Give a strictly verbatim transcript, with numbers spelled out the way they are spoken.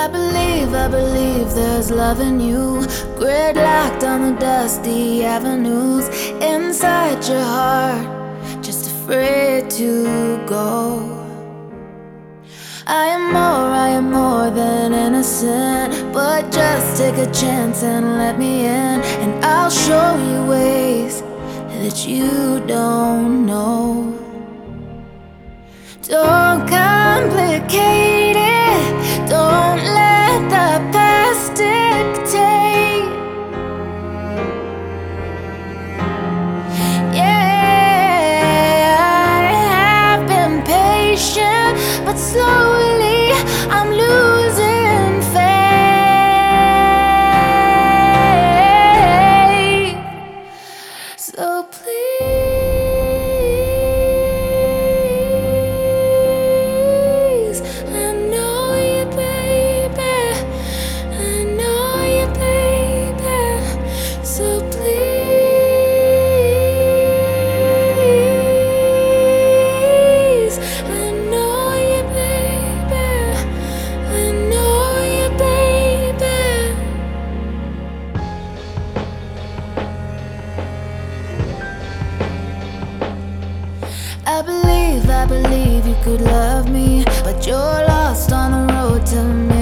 I believe, I believe there's love in you. Gridlocked on the dusty avenues inside your heart, just afraid to go. I am more, I am more than innocent, but just take a chance and let me in, and I'll show you ways that you don't know. Don't complicate it, don't let the past dictate. Yeah, I have been patient, but slowly I'm losing faith. So please, I know you, baby, I know you, baby. So please, I know you, baby, I know you, baby. I believe, I believe you could love me, but you're lost on the road to me.